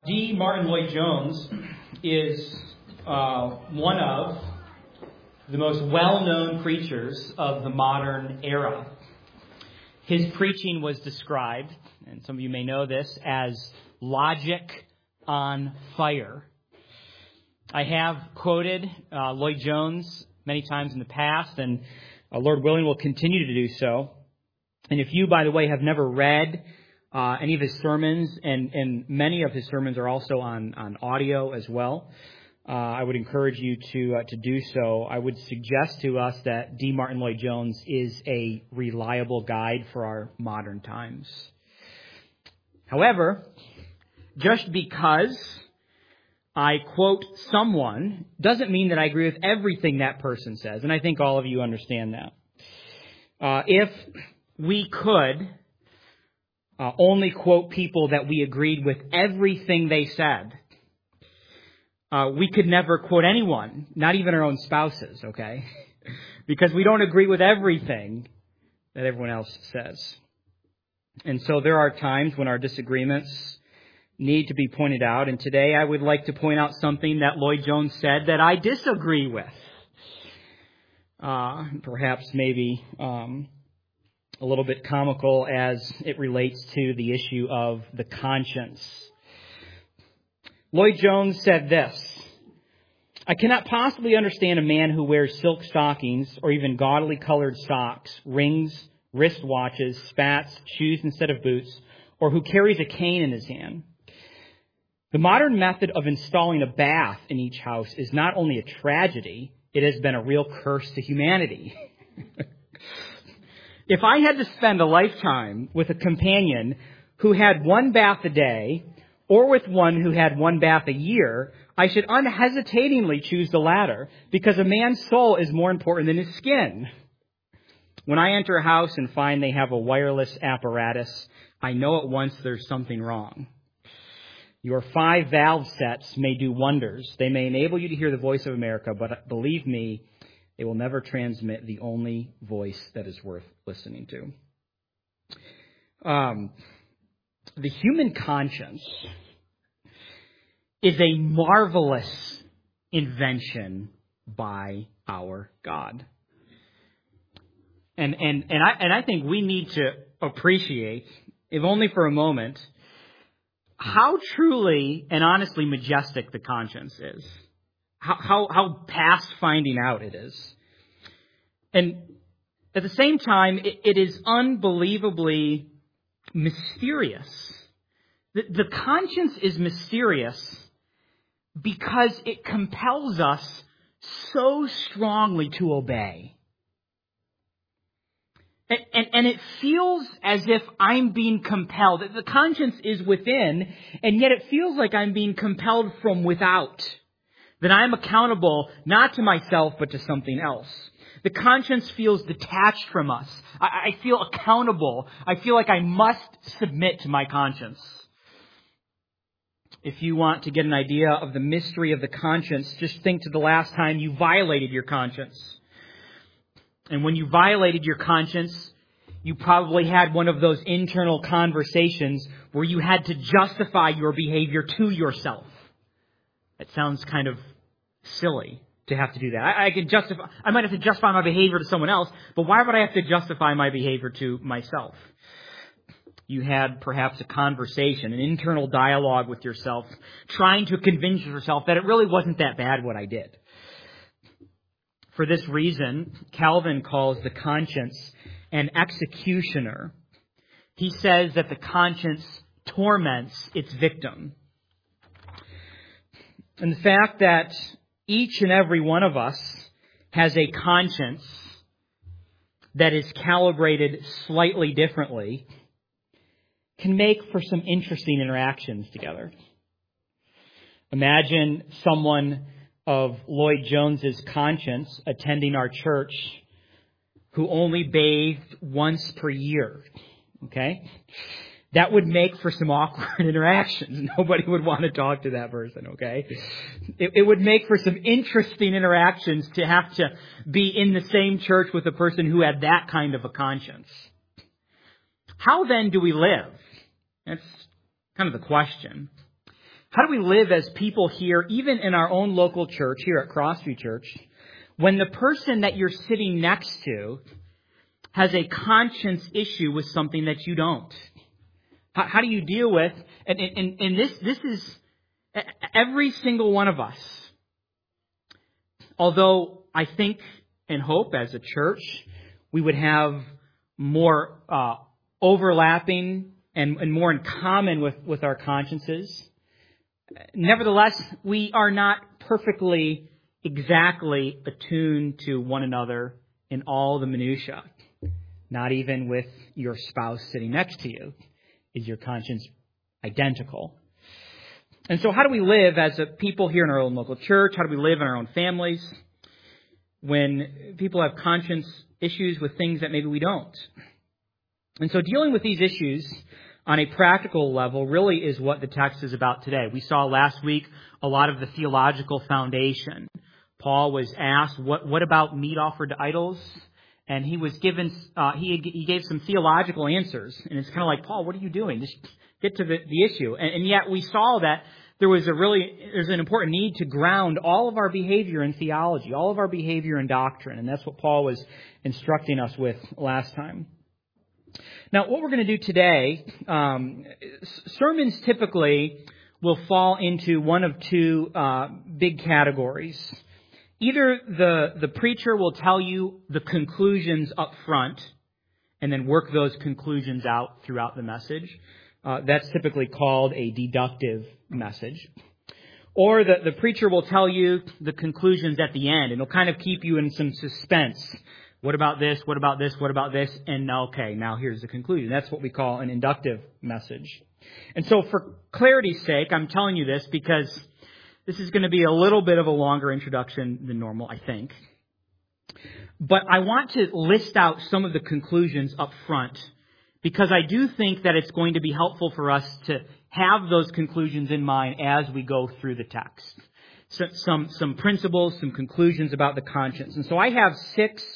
D. Martin Lloyd-Jones is one of the most well-known preachers of the modern era. His preaching was described, and some of you may know this, as logic on fire. I have quoted Lloyd-Jones many times in the past, and Lord willing will continue to do so. And if you, by the way, have never read any of his sermons, and many of his sermons are also on audio as well, I would encourage you to do so. I would suggest to us that D. Martin Lloyd-Jones is a reliable guide for our modern times. However, just because I quote someone doesn't mean that I agree with everything that person says, and I think all of you understand that. If we could only quote people that we agreed with everything they said, we could never quote anyone, not even our own spouses, okay? Because we don't agree with everything that everyone else says. And so there are times when our disagreements need to be pointed out, and today I would like to point out something that Lloyd-Jones said that I disagree with. Perhaps maybe a little bit comical as it relates to the issue of the conscience. Lloyd-Jones said this: "I cannot possibly understand a man who wears silk stockings or even gaudily colored socks, rings, wristwatches, spats, shoes instead of boots, or who carries a cane in his hand. The modern method of installing a bath in each house is not only a tragedy, it has been a real curse to humanity." If I had to spend a lifetime with a companion who had one bath a day, or with one who had one bath a year, I should unhesitatingly choose the latter, because a man's soul is more important than his skin. When I enter a house and find they have a wireless apparatus, I know at once there's something wrong. Your 5 valve sets may do wonders. They may enable you to hear the voice of America, but believe me, they will never transmit the only voice that is worth listening to. The human conscience is a marvelous invention by our God. And I think we need to appreciate, if only for a moment, how truly and honestly majestic the conscience is. How past finding out it is. And at the same time, it is unbelievably mysterious. The conscience is mysterious because it compels us so strongly to obey. And it feels as if I'm being compelled. The conscience is within, and yet it feels like I'm being compelled from without. That I'm accountable not to myself, but to something else. The conscience feels detached from us. I feel accountable. I feel like I must submit to my conscience. If you want to get an idea of the mystery of the conscience, just think to the last time you violated your conscience. And when you violated your conscience, you probably had one of those internal conversations where you had to justify your behavior to yourself. It sounds kind of silly to have to do that. I might have to justify my behavior to someone else, but why would I have to justify my behavior to myself? You had perhaps a conversation, an internal dialogue with yourself, trying to convince yourself that it really wasn't that bad what I did. For this reason, Calvin calls the conscience an executioner. He says that the conscience torments its victim. And the fact that each and every one of us has a conscience that is calibrated slightly differently can make for some interesting interactions together. Imagine someone of Lloyd-Jones's conscience attending our church who only bathed once per year. Okay? That would make for some awkward interactions. Nobody would want to talk to that person, okay? It would make for some interesting interactions to have to be in the same church with a person who had that kind of a conscience. How then do we live? That's kind of the question. How do we live as people here, even in our own local church, here at Crossview Church, when the person that you're sitting next to has a conscience issue with something that you don't? How do you deal with, and this is every single one of us. Although I think and hope as a church, we would have more overlapping and more in common with our consciences. Nevertheless, we are not perfectly, exactly attuned to one another in all the minutia. Not even with your spouse sitting next to you is your conscience identical. And so how do we live as a people here in our own local church? How do we live in our own families when people have conscience issues with things that maybe we don't? And so dealing with these issues on a practical level really is what the text is about today. We saw last week a lot of the theological foundation. Paul was asked, what about meat offered to idols? And he was given, he gave some theological answers. And it's kind of like, Paul, what are you doing? Just get to the issue. And yet we saw that there's an important need to ground all of our behavior in theology, all of our behavior in doctrine. And that's what Paul was instructing us with last time. Now, what we're going to do today, sermons typically will fall into one of two big categories. Either the preacher will tell you the conclusions up front and then work those conclusions out throughout the message. That's typically called a deductive message. Or the preacher will tell you the conclusions at the end, and it'll kind of keep you in some suspense. What about this? What about this? What about this? And okay, now here's the conclusion. That's what we call an inductive message. And so for clarity's sake, I'm telling you this because this is going to be a little bit of a longer introduction than normal, I think. But I want to list out some of the conclusions up front because I do think that it's going to be helpful for us to have those conclusions in mind as we go through the text. So, some principles, some conclusions about the conscience. And so I have 6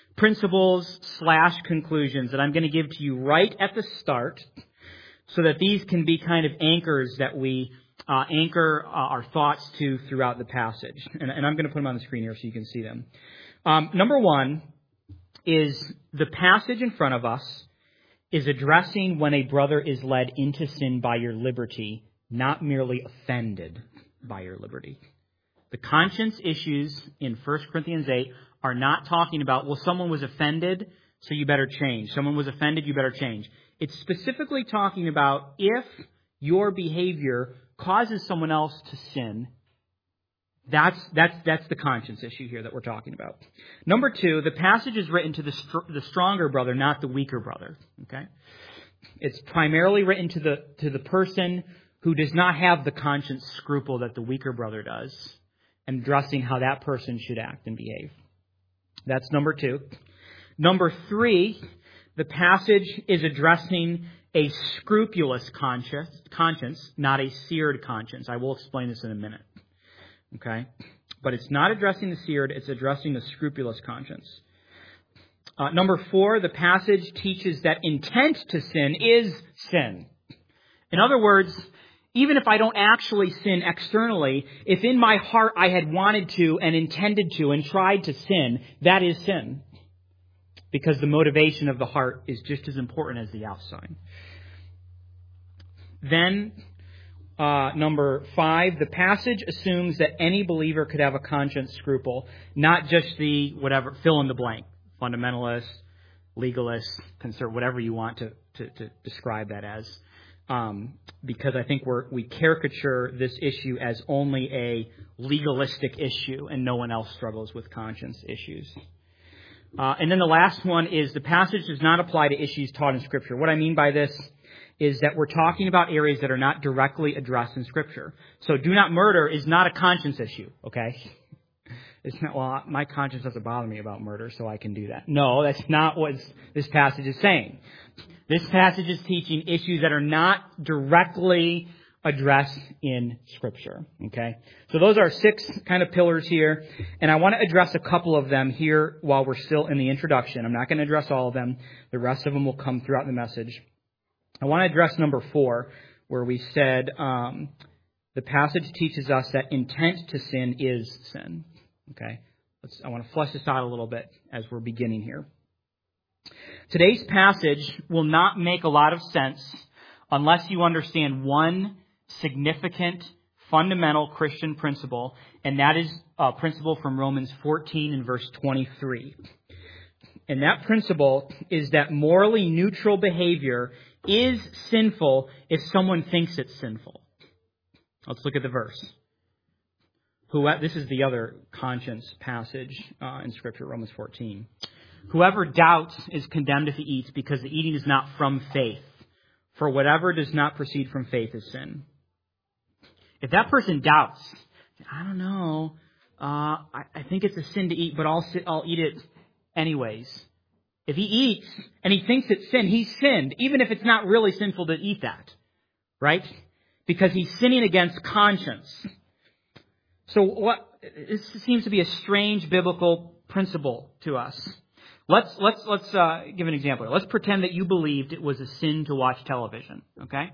principles/conclusions that I'm going to give to you right at the start so that these can be kind of anchors that we anchor our thoughts to throughout the passage. And I'm going to put them on the screen here so you can see them. Number 1 is the passage in front of us is addressing when a brother is led into sin by your liberty, not merely offended by your liberty. The conscience issues in 1 Corinthians 8 are not talking about, well, someone was offended, so you better change. Someone was offended, you better change. It's specifically talking about if your behavior causes someone else to sin, that's the conscience issue here that we're talking about. Number 2, the passage is written to the stronger brother, not the weaker brother. Okay, it's primarily written to the person who does not have the conscience scruple that the weaker brother does, and addressing how that person should act and behave. That's number 2. Number 3, the passage is addressing a scrupulous conscience, not a seared conscience. I will explain this in a minute. Okay? But it's not addressing the seared, it's addressing the scrupulous conscience. Number 4, the passage teaches that intent to sin is sin. In other words, even if I don't actually sin externally, if in my heart I had wanted to and intended to and tried to sin, that is sin. Because the motivation of the heart is just as important as the outside. Then, number 5, the passage assumes that any believer could have a conscience scruple, not just the whatever, fill in the blank, fundamentalist, legalist, conservative, whatever you want to describe that as. Because I think we caricature this issue as only a legalistic issue and no one else struggles with conscience issues. And then the last one is the passage does not apply to issues taught in Scripture. What I mean by this is that we're talking about areas that are not directly addressed in Scripture. So do not murder is not a conscience issue, okay? It's not, well, my conscience doesn't bother me about murder, so I can do that. No, that's not what this passage is saying. This passage is teaching issues that are not directly addressed in Scripture. Okay? So those are 6 kind of pillars here. And I want to address a couple of them here while we're still in the introduction. I'm not going to address all of them. The rest of them will come throughout the message. I want to address number 4, where we said the the passage teaches us that intent to sin is sin. Okay? I want to flesh this out a little bit as we're beginning here. Today's passage will not make a lot of sense unless you understand one significant, fundamental Christian principle, and that is a principle from Romans 14 and verse 23. And that principle is that morally neutral behavior is sinful if someone thinks it's sinful. Let's look at the verse. This is the other conscience passage in Scripture, Romans 14. Whoever doubts is condemned if he eats, because the eating is not from faith. For whatever does not proceed from faith is sin. If that person doubts, I don't know, I think it's a sin to eat, but I'll eat it anyways. If he eats and he thinks it's sin, he's sinned, even if it's not really sinful to eat that. Right? Because he's sinning against conscience. So this seems to be a strange biblical principle to us. Let's give an example. Let's pretend that you believed it was a sin to watch television. Okay?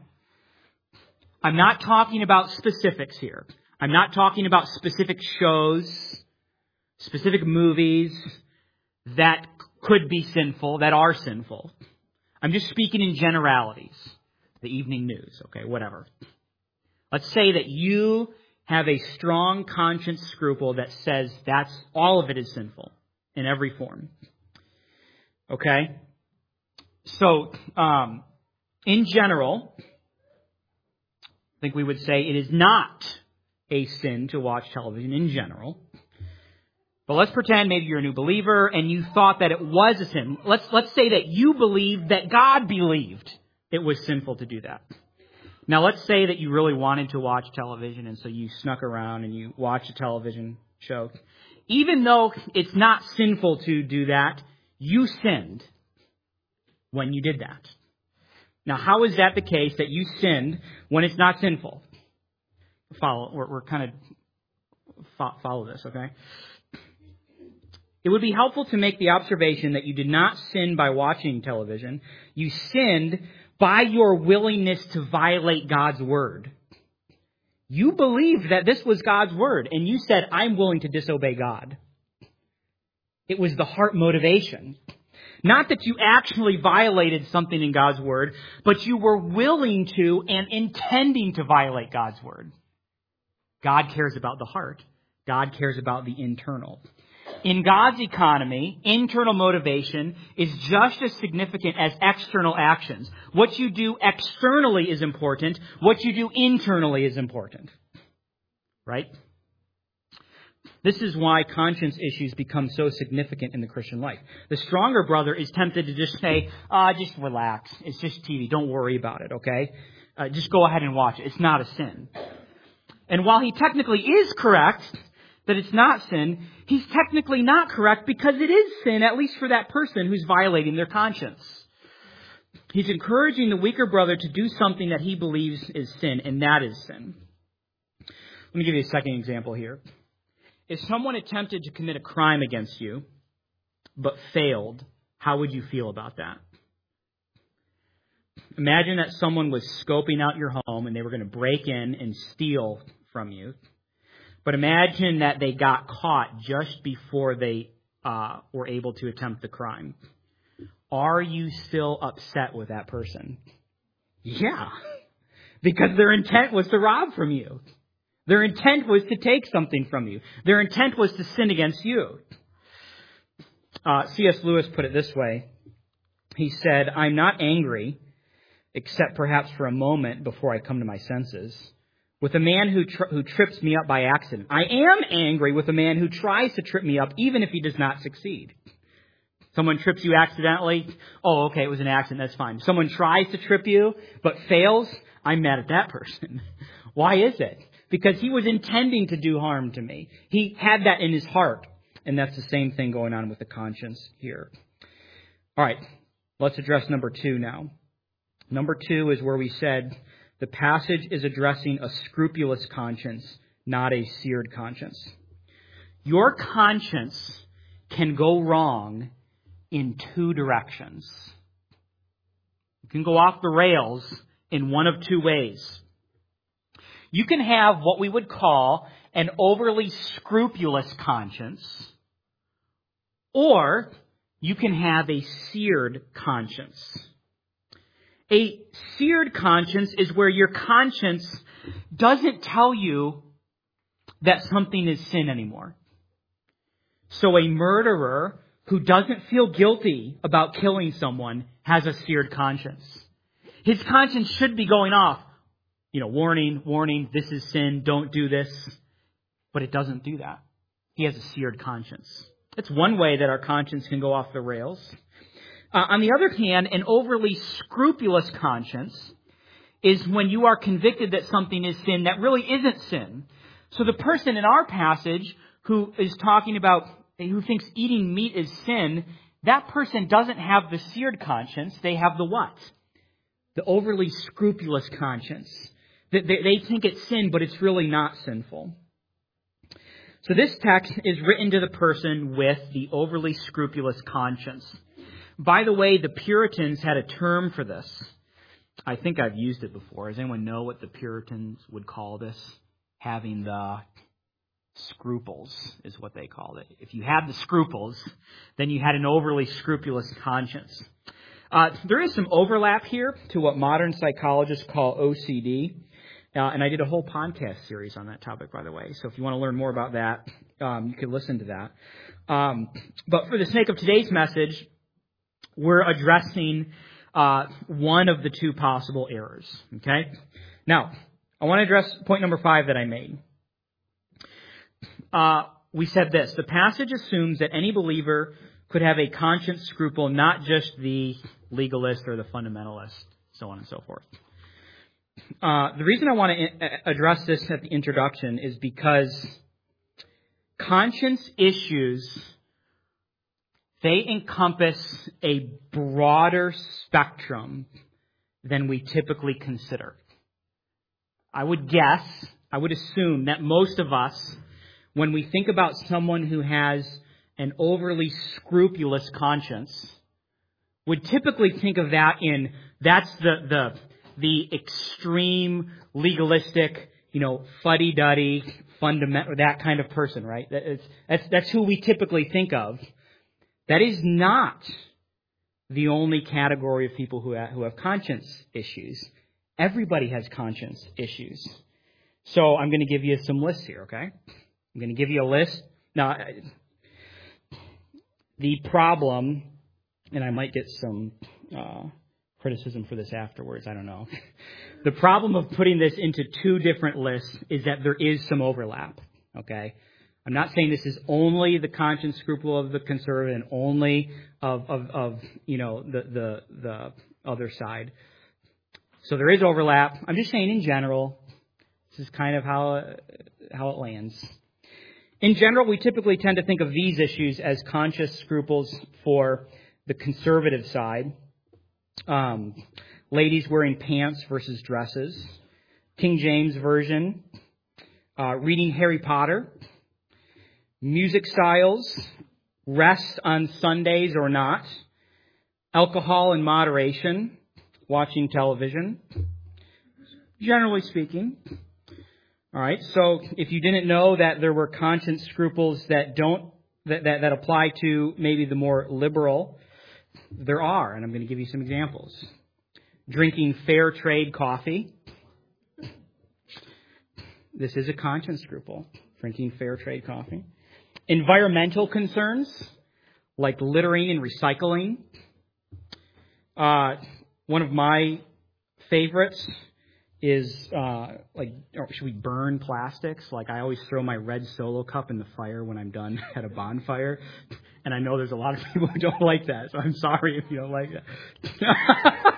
I'm not talking about specifics here. I'm not talking about specific shows, specific movies that could be sinful, that are sinful. I'm just speaking in generalities. The evening news, okay, whatever. Let's say that you have a strong conscience scruple that says that's all of it is sinful in every form. Okay? So, in general, I think we would say it is not a sin to watch television in general. But let's pretend maybe you're a new believer and you thought that it was a sin. Let's say that you believed that God believed it was sinful to do that. Now let's say that you really wanted to watch television and so you snuck around and you watched a television show. Even though it's not sinful to do that, you sinned when you did that. Now how is that the case that you sinned when it's not sinful? We're kind of follow this, okay? It would be helpful to make the observation that you did not sin by watching television. You sinned by your willingness to violate God's word. You believed that this was God's word, and you said, I'm willing to disobey God. It was the heart motivation. Not that you actually violated something in God's word, but you were willing to and intending to violate God's word. God cares about the heart. God cares about the internal. In God's economy, internal motivation is just as significant as external actions. What you do externally is important. What you do internally is important. Right? This is why conscience issues become so significant in the Christian life. The stronger brother is tempted to just say, just relax. It's just TV. Don't worry about it, okay? Just go ahead and watch it. It's not a sin. And while he technically is correct that it's not sin, he's technically not correct because it is sin, at least for that person who's violating their conscience. He's encouraging the weaker brother to do something that he believes is sin, and that is sin. Let me give you a second example here. If someone attempted to commit a crime against you, but failed, how would you feel about that? Imagine that someone was scoping out your home and they were going to break in and steal from you. But imagine that they got caught just before they were able to attempt the crime. Are you still upset with that person? Yeah, because their intent was to rob from you. Their intent was to take something from you. Their intent was to sin against you. C.S. Lewis put it this way. He said, I'm not angry, except perhaps for a moment before I come to my senses, with a man who trips me up by accident. I am angry with a man who tries to trip me up, even if he does not succeed. Someone trips you accidentally. Oh, okay, it was an accident. That's fine. Someone tries to trip you, but fails. I'm mad at that person. Why is it? Because he was intending to do harm to me. He had that in his heart. And that's the same thing going on with the conscience here. All right, let's address number 2 now. Number 2 is where we said the passage is addressing a scrupulous conscience, not a seared conscience. Your conscience can go wrong in 2 directions. You can go off the rails in one of 2 ways. You can have what we would call an overly scrupulous conscience, or you can have a seared conscience. A seared conscience is where your conscience doesn't tell you that something is sin anymore. So a murderer who doesn't feel guilty about killing someone has a seared conscience. His conscience should be going off, warning, this is sin, don't do this. But it doesn't do that. He has a seared conscience. That's one way that our conscience can go off the rails. On the other hand, an overly scrupulous conscience is when you are convicted that something is sin that really isn't sin. So the person in our passage who is talking about, who thinks eating meat is sin, that person doesn't have the seared conscience. They have the what? The overly scrupulous conscience. They think it's sin, but it's really not sinful. So this text is written to the person with the overly scrupulous conscience. By the way, the Puritans had a term for this. I think I've used it before. Does anyone know what the Puritans would call this? Having the scruples is what they called it. If you had the scruples, then you had an overly scrupulous conscience. There is some overlap here to what modern psychologists call OCD. And I did a whole podcast series on that topic, by the way. So if you want to learn more about that, you can listen to that. But for the sake of today's message, we're addressing one of the two possible errors. Okay? Now, I want to address point number 5 that I made. We said this. The passage assumes that any believer could have a conscience scruple, not just the legalist or the fundamentalist, so on and so forth. The reason I want to address this at the introduction is because conscience issues, they encompass a broader spectrum than we typically consider. I would assume that most of us, when we think about someone who has an overly scrupulous conscience, would typically think of that in, that's the extreme legalistic, fuddy-duddy, fundamental, that kind of person, right? That's who we typically think of. That is not the only category of people who have conscience issues. Everybody has conscience issues. So I'm going to give you some lists here, okay? I'm going to give you a list. Now, the problem, and I might get some criticism for this afterwards, I don't know. The problem of putting this into 2 different lists is that there is some overlap, okay? I'm not saying this is only the conscience scruple of the conservative and only of the other side. So there is overlap. I'm just saying in general, this is kind of how it lands. In general, we typically tend to think of these issues as conscience scruples for the conservative side. Ladies wearing pants versus dresses. King James Version. Reading Harry Potter. Music styles. Rest on Sundays or not. Alcohol in moderation. Watching television. Generally speaking. All right, so if you didn't know that there were conscience scruples that apply to maybe the more liberal, there are, and I'm going to give you some examples. Drinking fair trade coffee. This is a conscience scruple, drinking fair trade coffee. Environmental concerns, like littering and recycling. One of my favorites is should we burn plastics? Like, I always throw my red Solo cup in the fire when I'm done at a bonfire. And I know there's a lot of people who don't like that, so I'm sorry if you don't like that.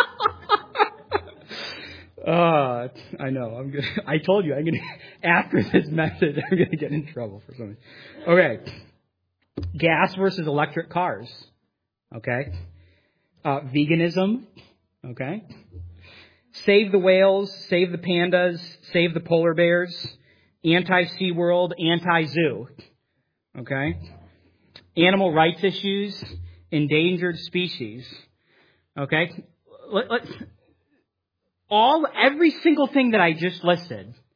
I know. I told you, after this message, I'm going to get in trouble for something. Okay. Gas versus electric cars. Okay. Veganism. Okay. Save the whales, save the pandas, save the polar bears, anti-SeaWorld, anti-zoo. Okay? Animal rights issues, endangered species. Okay? Every single thing that I just listed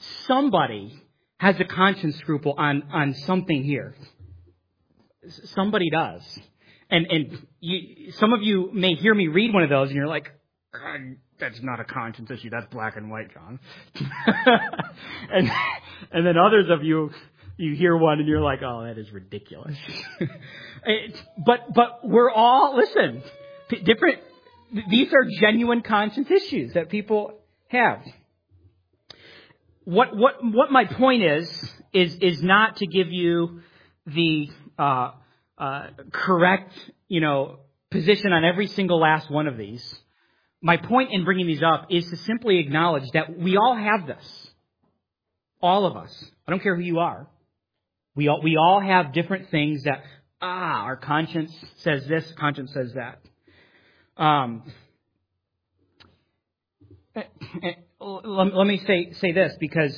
somebody has a conscience scruple on something here. Somebody does. And some of you may hear me read one of those and you're like, that's not a conscience issue. That's black and white, John. and then others of you hear one and you're like, oh, that is ridiculous. But we're all, listen, different. These are genuine conscience issues that people have. What my point is not to give you the correct, position on every single last one of these. My point in bringing these up is to simply acknowledge that we all have this. All of us. I don't care who you are. We all have different things that, our conscience says this, conscience says that. Let me say this, because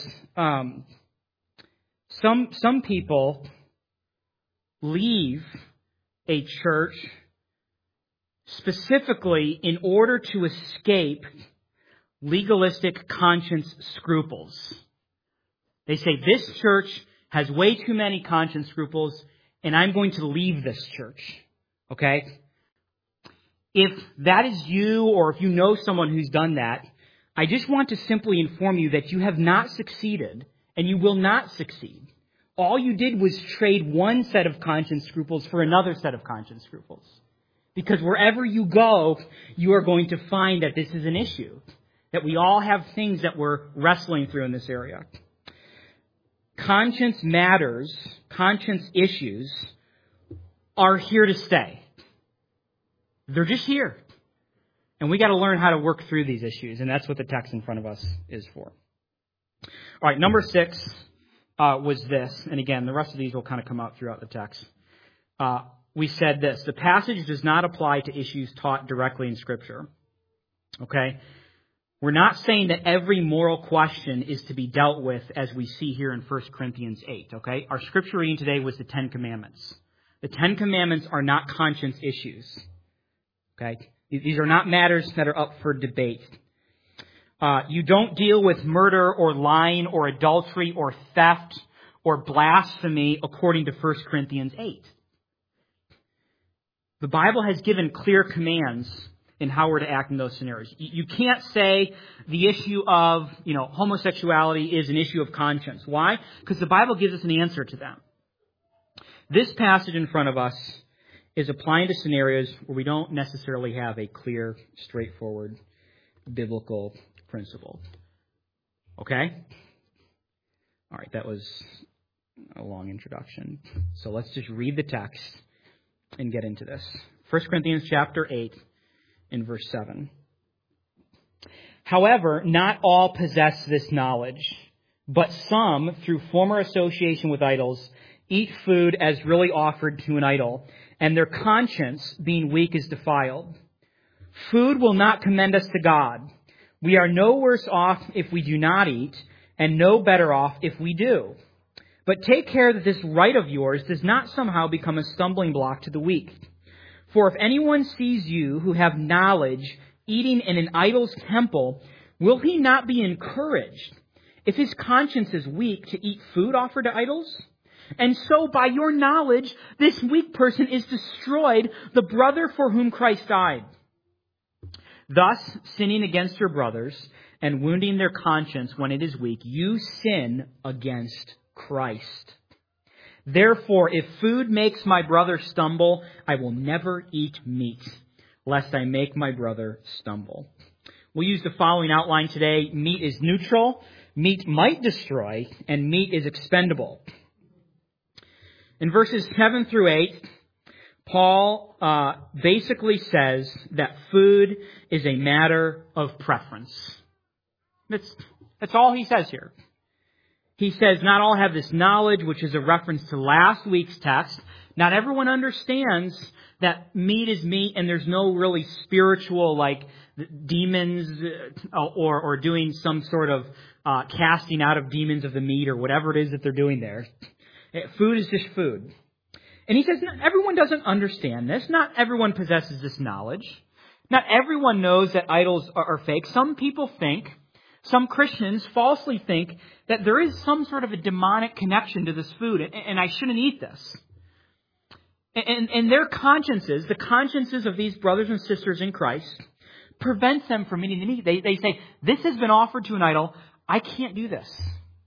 some people leave a church specifically in order to escape legalistic conscience scruples. They say, this church has way too many conscience scruples, and I'm going to leave this church. Okay? If that is you, or if you know someone who's done that, I just want to simply inform you that you have not succeeded, and you will not succeed. All you did was trade one set of conscience scruples for another set of conscience scruples. Because wherever you go, you are going to find that this is an issue. That we all have things that we're wrestling through in this area. Conscience matters, conscience issues are here to stay. They're just here. And we got to learn how to work through these issues, and that's what the text in front of us is for. All right, number 6 was this, and again, the rest of these will kind of come out throughout the text. We said this: the passage does not apply to issues taught directly in Scripture. Okay? We're not saying that every moral question is to be dealt with as we see here in 1 Corinthians 8. Okay? Our Scripture reading today was the 10 Commandments. The 10 Commandments are not conscience issues. Okay? These are not matters that are up for debate. You don't deal with murder or lying or adultery or theft or blasphemy according to 1 Corinthians 8. The Bible has given clear commands in how we're to act in those scenarios. You can't say the issue of, homosexuality is an issue of conscience. Why? Because the Bible gives us an answer to them. This passage in front of us is applying to scenarios where we don't necessarily have a clear, straightforward, biblical principle. Okay? All right, that was a long introduction. So let's just read the text and get into this. 1 Corinthians chapter 8 in verse 7. However, not all possess this knowledge, but some, through former association with idols, eat food as really offered to an idol, and their conscience, being weak, is defiled. Food will not commend us to God. We are no worse off if we do not eat, and no better off if we do. But take care that this right of yours does not somehow become a stumbling block to the weak. For if anyone sees you who have knowledge eating in an idol's temple, will he not be encouraged if his conscience is weak to eat food offered to idols? And so by your knowledge, this weak person is destroyed, the brother for whom Christ died. Thus, sinning against your brothers and wounding their conscience when it is weak, you sin against Christ. Therefore, if food makes my brother stumble, I will never eat meat, lest I make my brother stumble. We'll use the following outline today. Meat is neutral, meat might destroy, and meat is expendable. In verses 7 through 8, Paul basically says that food is a matter of preference. That's all he says here. He says not all have this knowledge, which is a reference to last week's text. Not everyone understands that meat is meat and there's no really spiritual, like demons or doing some sort of casting out of demons of the meat or whatever it is that they're doing there. Food is just food. And he says everyone doesn't understand this. Not everyone possesses this knowledge. Not everyone knows that idols are fake. Some people think Some Christians falsely think that there is some sort of a demonic connection to this food, and I shouldn't eat this. And their consciences, the consciences of these brothers and sisters in Christ, prevents them from eating the meat. They say, this has been offered to an idol. I can't do this.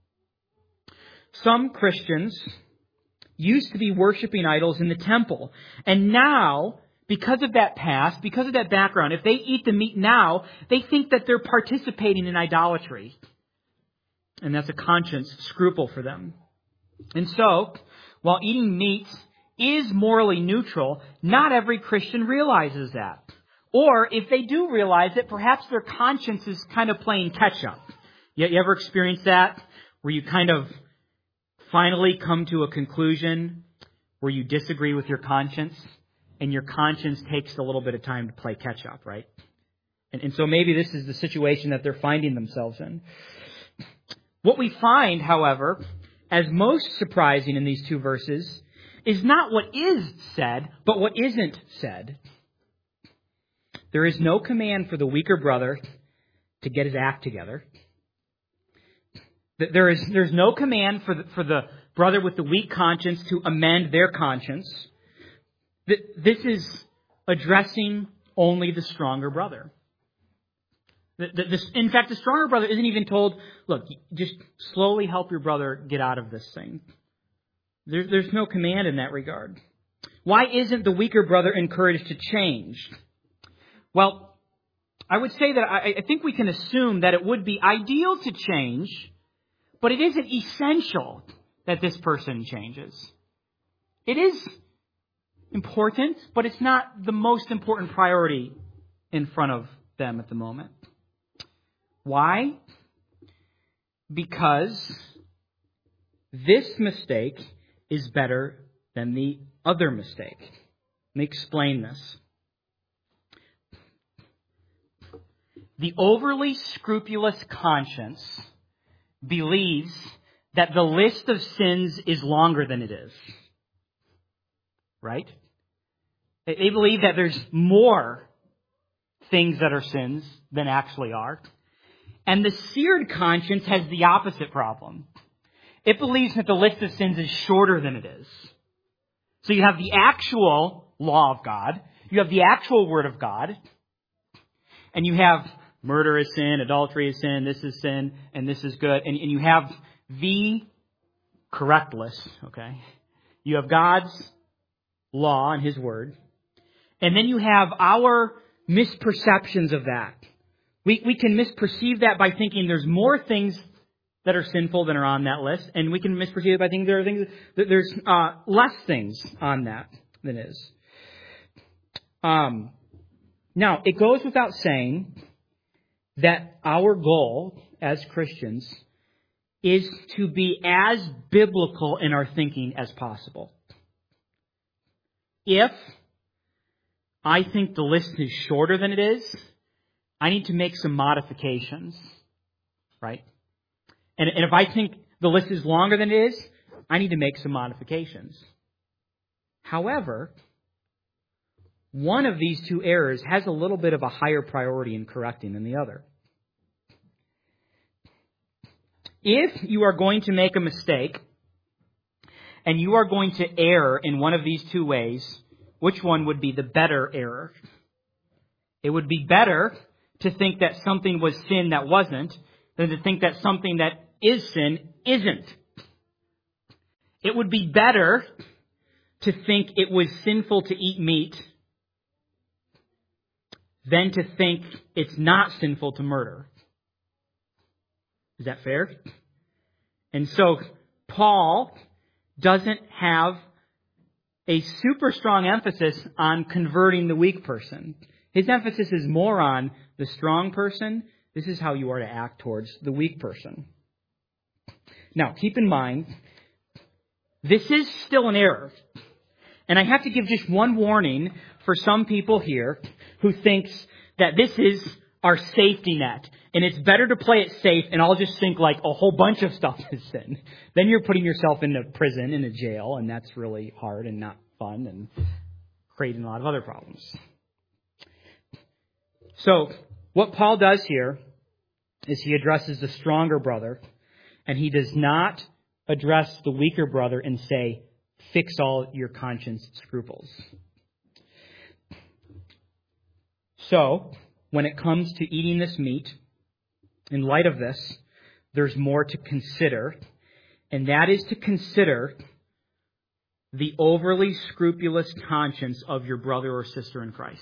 Some Christians used to be worshiping idols in the temple. And now, because of that past, because of that background, if they eat the meat now, they think that they're participating in idolatry. And that's a conscience scruple for them. And so, while eating meat is morally neutral, not every Christian realizes that. Or if they do realize it, perhaps their conscience is kind of playing catch up. You ever experienced that? Where you kind of finally come to a conclusion where you disagree with your conscience, and your conscience takes a little bit of time to play catch up, right? And so maybe this is the situation that they're finding themselves in. What we find, however, as most surprising in these two verses, is not what is said, but what isn't said. There is no command for the weaker brother to get his act together. There's no command for the brother with the weak conscience to amend their conscience. This is addressing only the stronger brother. In fact, the stronger brother isn't even told, look, just slowly help your brother get out of this thing. There's no command in that regard. Why isn't the weaker brother encouraged to change? Well, I would say that I think we can assume that it would be ideal to change, but it isn't essential that this person changes. It is important, but it's not the most important priority in front of them at the moment. Why? Because this mistake is better than the other mistake. Let me explain this. The overly scrupulous conscience believes that the list of sins is longer than it is. Right? They believe that there's more things that are sins than actually are. And the seared conscience has the opposite problem. It believes that the list of sins is shorter than it is. So you have the actual law of God, you have the actual Word of God, and you have murder is sin, adultery is sin, this is sin, and this is good. And you have the correct list, okay? You have God's law and His Word. And then you have our misperceptions of that. We can misperceive that by thinking there's more things that are sinful than are on that list. And we can misperceive it by thinking there are things that there's less things on that than is. Now, it goes without saying that our goal as Christians is to be as biblical in our thinking as possible. If I think the list is shorter than it is, I need to make some modifications, right? And if I think the list is longer than it is, I need to make some modifications. However, one of these two errors has a little bit of a higher priority in correcting than the other. If you are going to make a mistake, and you are going to err in one of these two ways, which one would be the better error? It would be better to think that something was sin that wasn't, than to think that something that is sin isn't. It would be better to think it was sinful to eat meat than to think it's not sinful to murder. Is that fair? And so Paul doesn't have a super strong emphasis on converting the weak person. His emphasis is more on the strong person. This is how you are to act towards the weak person. Now, keep in mind, this is still an error. And I have to give just one warning for some people here who thinks that this is our safety net. And it's better to play it safe and I'll just think like a whole bunch of stuff is sin. Then you're putting yourself in a prison, in a jail, and that's really hard and not fun and creating a lot of other problems. So, what Paul does here is he addresses the stronger brother, and he does not address the weaker brother and say, fix all your conscience scruples. So, when it comes to eating this meat, in light of this, there's more to consider, and that is to consider the overly scrupulous conscience of your brother or sister in Christ.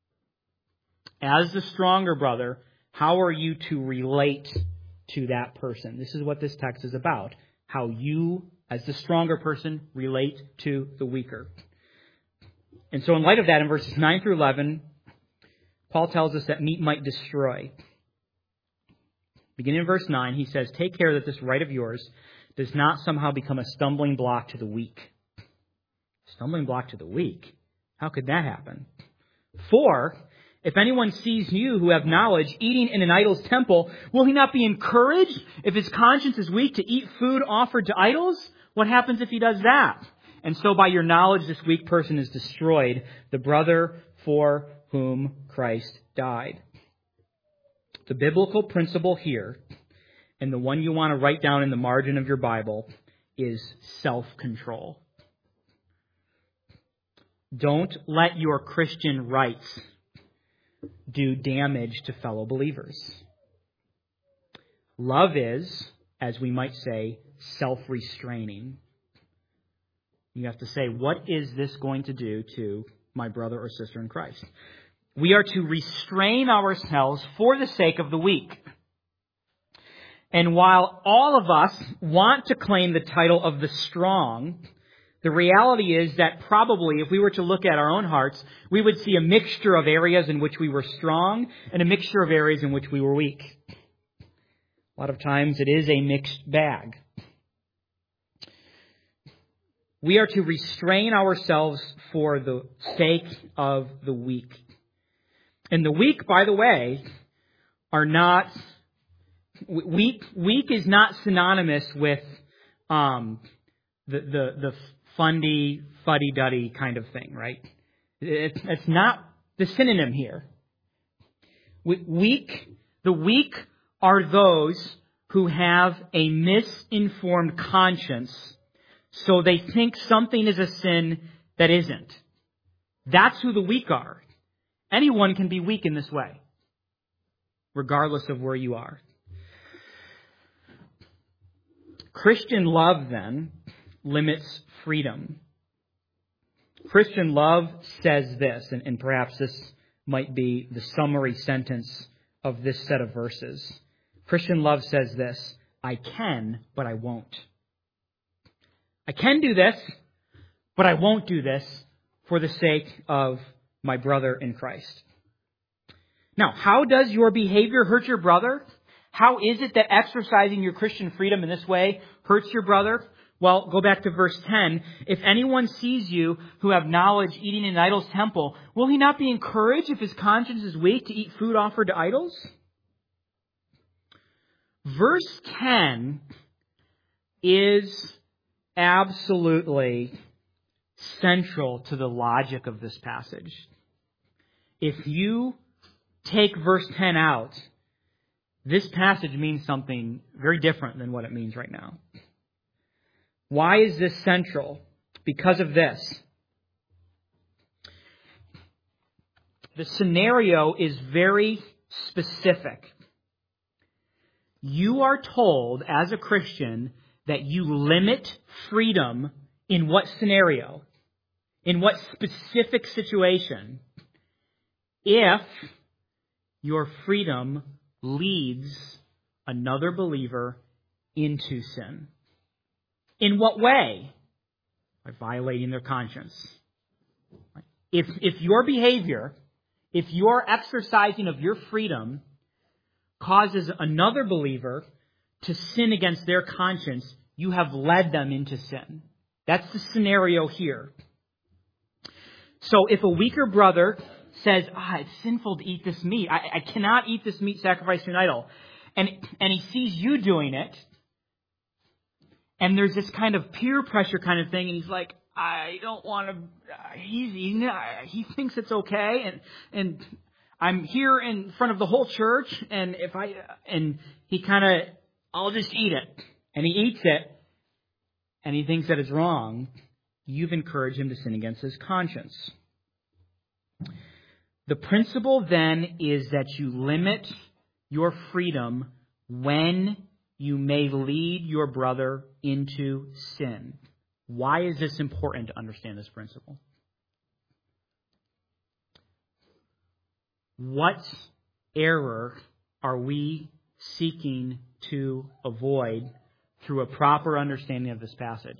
As the stronger brother, how are you to relate to that person? This is what this text is about. How you, as the stronger person, relate to the weaker. And so in light of that, in verses 9 through 11, Paul tells us that meat might destroy. Beginning in verse 9, he says, take care that this right of yours does not somehow become a stumbling block to the weak. Stumbling block to the weak? How could that happen? For if anyone sees you who have knowledge eating in an idol's temple, will he not be encouraged if his conscience is weak to eat food offered to idols? What happens if he does that? And so by your knowledge, this weak person is destroyed, the brother for whom Christ died. The biblical principle here, and the one you want to write down in the margin of your Bible, is self-control. Don't let your Christian rights do damage to fellow believers. Love is, as we might say, self-restraining. You have to say, what is this going to do to my brother or sister in Christ? We are to restrain ourselves for the sake of the weak. And while all of us want to claim the title of the strong, the reality is that probably if we were to look at our own hearts, we would see a mixture of areas in which we were strong and a mixture of areas in which we were weak. A lot of times it is a mixed bag. We are to restrain ourselves for the sake of the weak. And the weak, by the way, are not... Weak is not synonymous with the fundy, fuddy-duddy kind of thing, right? It's not the synonym here. The weak are those who have a misinformed conscience, so they think something is a sin that isn't. That's who the weak are. Anyone can be weak in this way, regardless of where you are. Christian love, then, limits freedom. Christian love says this, and perhaps this might be the summary sentence of this set of verses. Christian love says this: I can, but I won't. I can do this, but I won't do this for the sake of my brother in Christ. Now, how does your behavior hurt your brother? How is it that exercising your Christian freedom in this way hurts your brother? Well, go back to verse 10. If anyone sees you who have knowledge eating in an idol's temple, will he not be encouraged if his conscience is weak to eat food offered to idols? Verse 10 is absolutely central to the logic of this passage. If you take verse 10 out, this passage means something very different than what it means right now. Why is this central? Because of this. The scenario is very specific. You are told as a Christian that you limit freedom in what scenario? In what specific situation? If your freedom leads another believer into sin. In what way? By violating their conscience. If your behavior, if your exercising of your freedom causes another believer to sin against their conscience, you have led them into sin. That's the scenario here. So if a weaker brother says, it's sinful to eat this meat. I cannot eat this meat sacrificed to an idol. And he sees you doing it. And there's this kind of peer pressure kind of thing. And he's like, I don't want to, he's eating it. He thinks it's okay. And I'm here in front of the whole church, and I'll just eat it. And he eats it, and he thinks that it's wrong. You've encouraged him to sin against his conscience. The principle then is that you limit your freedom when you may lead your brother into sin. Why is this important to understand this principle? What error are we seeking to avoid through a proper understanding of this passage?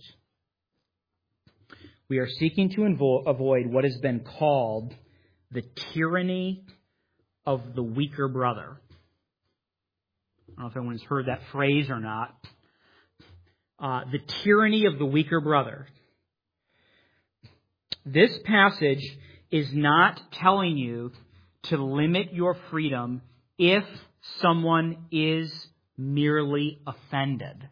We are seeking to avoid what has been called the tyranny of the weaker brother. I don't know if anyone's heard that phrase or not. The tyranny of the weaker brother. This passage is not telling you to limit your freedom if someone is merely offended.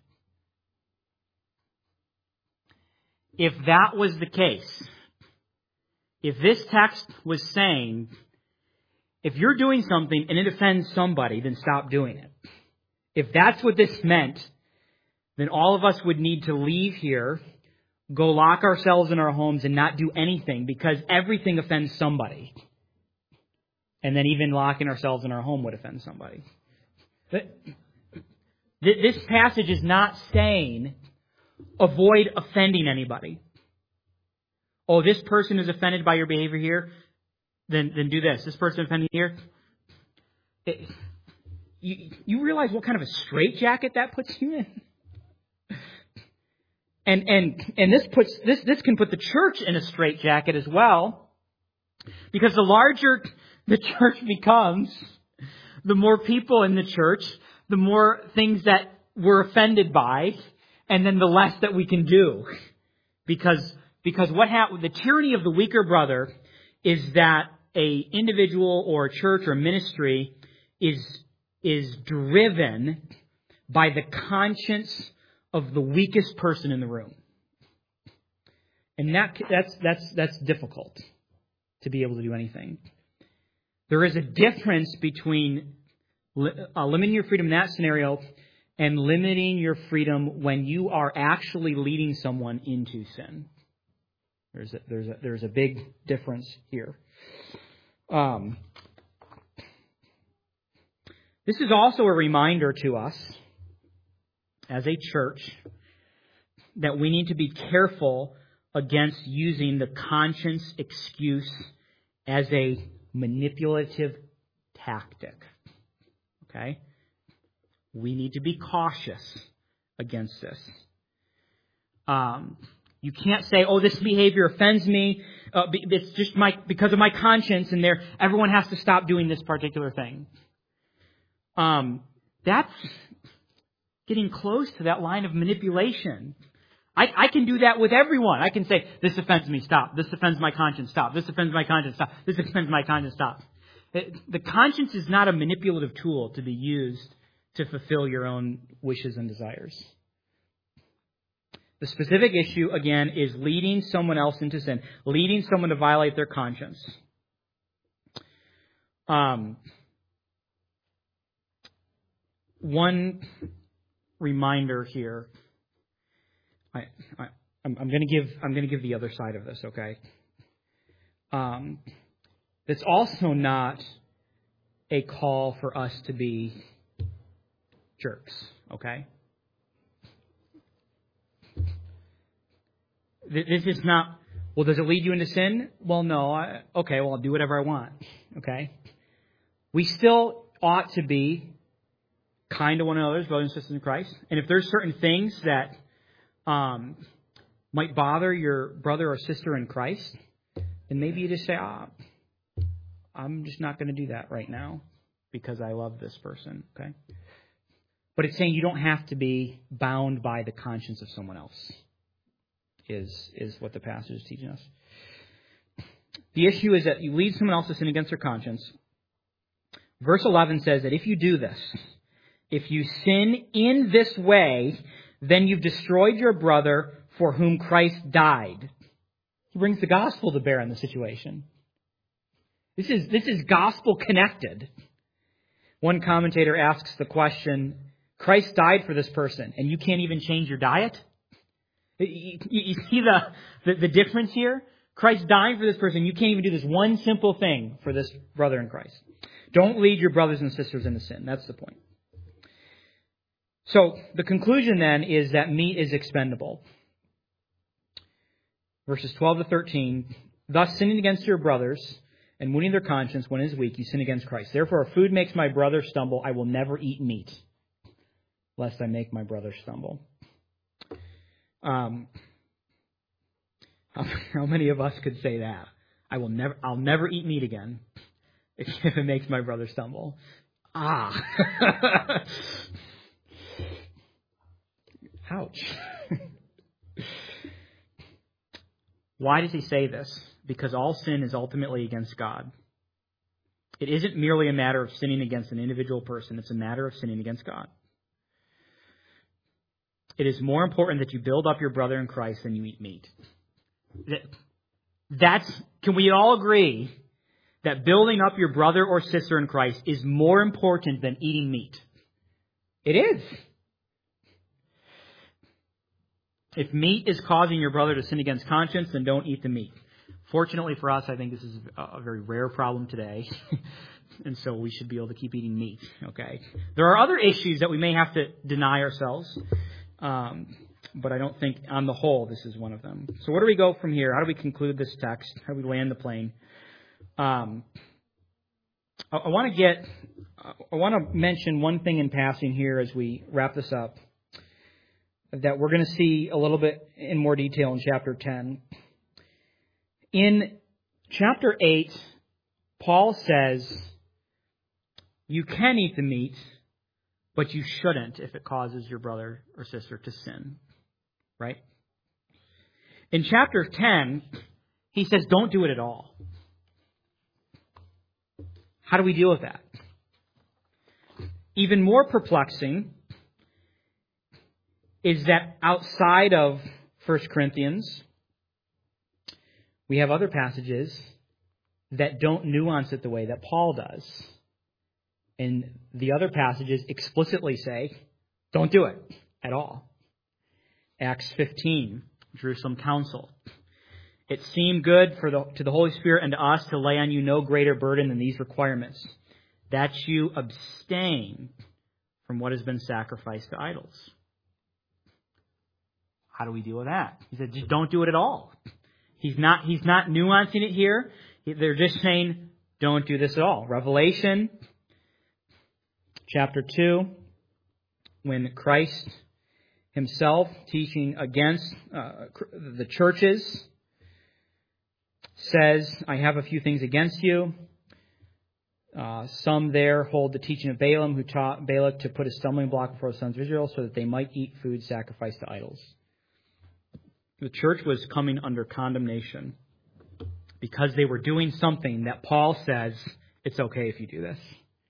If that was the case, if this text was saying, if you're doing something and it offends somebody, then stop doing it. If that's what this meant, then all of us would need to leave here, go lock ourselves in our homes and not do anything because everything offends somebody. And then even locking ourselves in our home would offend somebody. This passage is not saying avoid offending anybody. Oh, this person is offended by your behavior here, then do this. This person offended here. You realize what kind of a straitjacket that puts you in? And this can put the church in a straitjacket as well. Because the larger the church becomes, the more people in the church, the more things that we're offended by, and then the less that we can do. Because what happened, the tyranny of the weaker brother is that a individual or a church or ministry is driven by the conscience of the weakest person in the room. And that's difficult to be able to do anything. There is a difference between limiting your freedom in that scenario and limiting your freedom when you are actually leading someone into sin. There's a big difference here. This is also a reminder to us as a church that we need to be careful against using the conscience excuse as a manipulative tactic. Okay? We need to be cautious against this. You can't say, "Oh, this behavior offends me. It's just because of my conscience, and everyone has to stop doing this particular thing." That's getting close to that line of manipulation. I can do that with everyone. I can say, "This offends me, stop. This offends my conscience, stop. This offends my conscience, stop. This offends my conscience, stop." The conscience is not a manipulative tool to be used to fulfill your own wishes and desires. The specific issue, again, is leading someone else into sin, leading someone to violate their conscience. One reminder here. I'm going to give the other side of this, okay? It's also not a call for us to be jerks, okay? This is not, well, does it lead you into sin? Well, no. Okay, well, I'll do whatever I want, okay? We still ought to be kind to one another, brothers and sisters in Christ. And if there's certain things that might bother your brother or sister in Christ, then maybe you just say, I'm just not going to do that right now because I love this person, okay? But it's saying you don't have to be bound by the conscience of someone else, is what the passage is teaching us. The issue is that you lead someone else to sin against their conscience. Verse 11 says that if you do this, if you sin in this way, then you've destroyed your brother for whom Christ died. He brings the gospel to bear on the situation. This is gospel connected. One commentator asks the question, Christ died for this person, and you can't even change your diet? You see the difference here? Christ died for this person. You can't even do this one simple thing for this brother in Christ. Don't lead your brothers and sisters into sin. That's the point. So the conclusion then is that meat is expendable. Verses 12 to 13, thus sinning against your brothers and wounding their conscience when it is weak, you sin against Christ. Therefore, if food makes my brother stumble, I will never eat meat, lest I make my brother stumble. How many of us could say that? I'll never eat meat again if it makes my brother stumble. Ouch. Why does he say this? Because all sin is ultimately against God. It isn't merely a matter of sinning against an individual person. It's a matter of sinning against God. It is more important that you build up your brother in Christ than you eat meat. Can we all agree that building up your brother or sister in Christ is more important than eating meat? It is. If meat is causing your brother to sin against conscience, then don't eat the meat. Fortunately for us, I think this is a very rare problem today. And so we should be able to keep eating meat. Okay. There are other issues that we may have to deny ourselves. But I don't think on the whole this is one of them. So where do we go from here? How do we conclude this text? How do we land the plane? I want to mention one thing in passing here as we wrap this up that we're going to see a little bit in more detail in chapter 10. In chapter 8, Paul says, you can eat the meat, but you shouldn't if it causes your brother or sister to sin. Right? In chapter 10, he says, don't do it at all. How do we deal with that? Even more perplexing is that outside of 1 Corinthians, we have other passages that don't nuance it the way that Paul does. And the other passages explicitly say, don't do it at all. Acts 15, Jerusalem Council. It seemed good to the Holy Spirit and to us to lay on you no greater burden than these requirements, that you abstain from what has been sacrificed to idols. How do we deal with that? He said, just don't do it at all. He's not nuancing it here. They're just saying, don't do this at all. Revelation chapter 2, when Christ himself, teaching against the churches, says, I have a few things against you. Some there hold the teaching of Balaam, who taught Balak to put a stumbling block before the sons of Israel so that they might eat food sacrificed to idols. The church was coming under condemnation because they were doing something that Paul says, it's okay if you do this.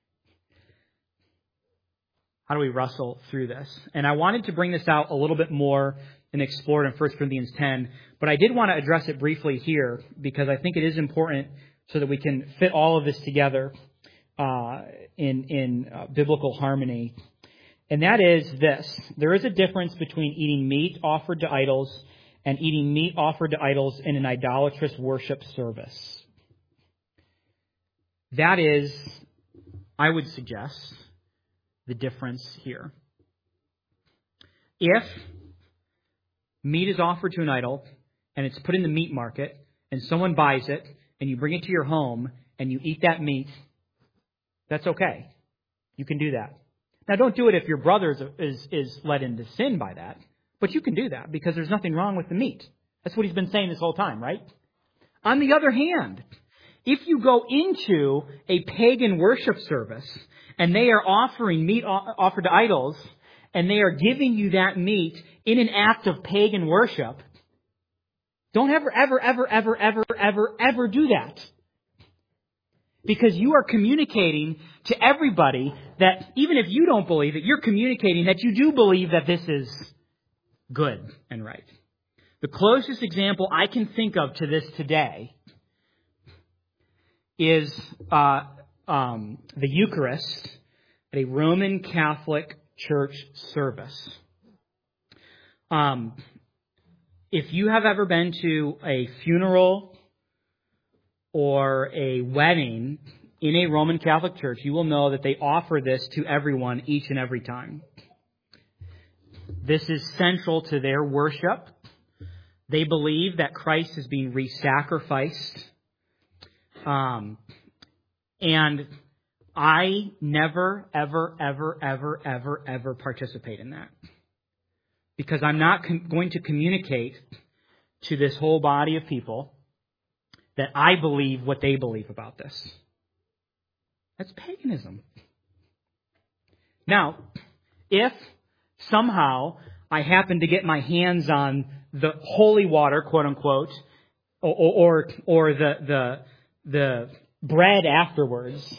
How do we wrestle through this? And I wanted to bring this out a little bit more and explore it in 1 Corinthians 10, but I did want to address it briefly here because I think it is important so that we can fit all of this together in biblical harmony. And that is this. There is a difference between eating meat offered to idols and eating meat offered to idols in an idolatrous worship service. That is, I would suggest, the difference here. If meat is offered to an idol and it's put in the meat market and someone buys it and you bring it to your home and you eat that meat, that's okay. You can do that. Now, don't do it if your brother is led into sin by that. But you can do that because there's nothing wrong with the meat. That's what he's been saying this whole time, right? On the other hand, if you go into a pagan worship service and they are offering meat offered to idols and they are giving you that meat in an act of pagan worship, don't ever do that. Because you are communicating to everybody that even if you don't believe it, you're communicating that you do believe that this is good and right. The closest example I can think of to this today is the Eucharist at a Roman Catholic Church service. If you have ever been to a funeral or a wedding in a Roman Catholic Church, you will know that they offer this to everyone each and every time. This is central to their worship. They believe that Christ is being re-sacrificed. And I never, ever participate in that. Because I'm not going to communicate to this whole body of people that I believe what they believe about this. That's paganism. Now, if somehow I happen to get my hands on the holy water, quote unquote, or the bread afterwards,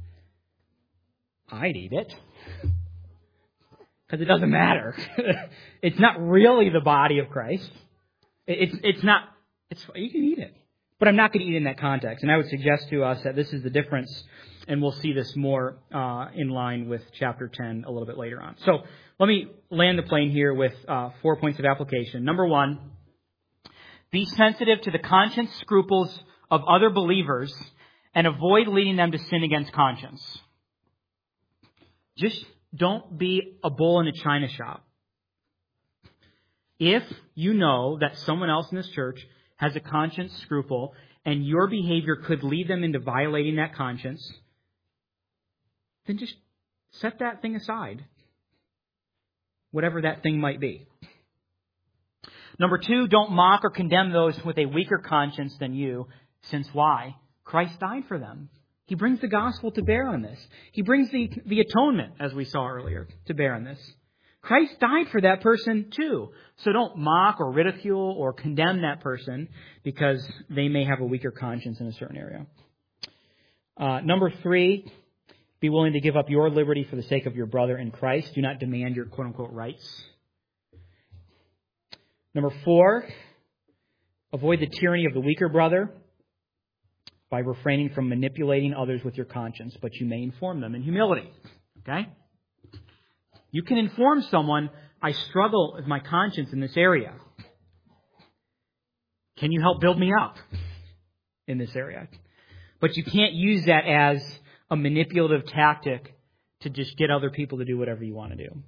I'd eat it. Because it doesn't matter. It's not really the body of Christ. It's not. You can eat it, but I'm not going to eat it in that context. And I would suggest to us that this is the difference, and we'll see this more in line with chapter 10 a little bit later on. So let me land the plane here with 4 points of application. Number 1, be sensitive to the conscience scruples of other believers and avoid leading them to sin against conscience. Just don't be a bull in a china shop. If you know that someone else in this church has a conscience scruple and your behavior could lead them into violating that conscience, then just set that thing aside, whatever that thing might be. Number 2, don't mock or condemn those with a weaker conscience than you, since why? Christ died for them. He brings the gospel to bear on this. He brings the atonement, as we saw earlier, to bear on this. Christ died for that person too. So don't mock or ridicule or condemn that person because they may have a weaker conscience in a certain area. Number 3, be willing to give up your liberty for the sake of your brother in Christ. Do not demand your quote-unquote rights. Number 4, avoid the tyranny of the weaker brother by refraining from manipulating others with your conscience, but you may inform them in humility. Okay? You can inform someone, I struggle with my conscience in this area. Can you help build me up in this area? But you can't use that as a manipulative tactic to just get other people to do whatever you want to do.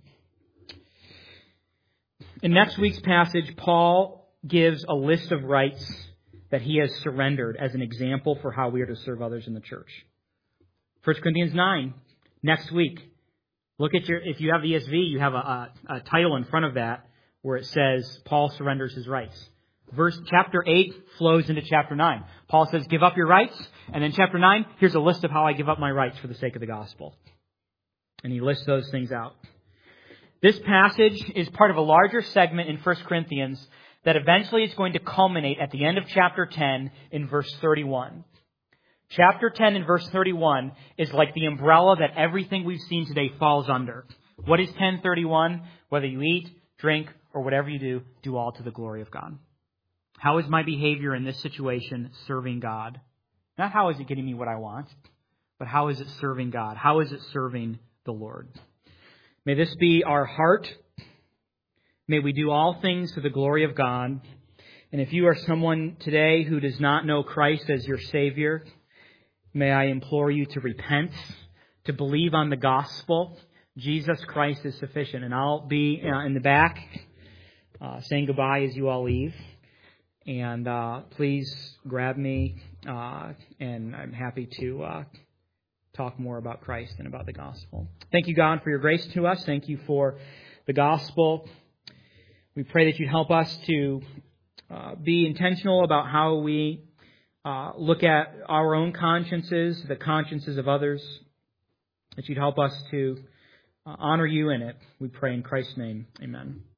In next week's passage, Paul gives a list of rights that he has surrendered as an example for how we are to serve others in the church. 1 Corinthians 9, next week. Look at if you have the ESV, you have a title in front of that where it says, Paul surrenders his rights. Chapter 8 flows into chapter 9. Paul says, give up your rights. And then chapter 9, here's a list of how I give up my rights for the sake of the gospel. And he lists those things out. This passage is part of a larger segment in 1 Corinthians that eventually is going to culminate at the end of chapter 10 in verse 31. Chapter 10 and verse 31 is like the umbrella that everything we've seen today falls under. What is 10:31? Whether you eat, drink, or whatever you do, do all to the glory of God. How is my behavior in this situation serving God? Not how is it getting me what I want, but how is it serving God? How is it serving the Lord? May this be our heart. May we do all things to the glory of God. And if you are someone today who does not know Christ as your Savior, may I implore you to repent, to believe on the gospel. Jesus Christ is sufficient. And I'll be in the back saying goodbye as you all leave. And please grab me, and I'm happy to talk more about Christ and about the gospel. Thank you, God, for your grace to us. Thank you for the gospel. We pray that you'd help us to be intentional about how we look at our own consciences, the consciences of others, that you'd help us to honor you in it. We pray in Christ's name. Amen.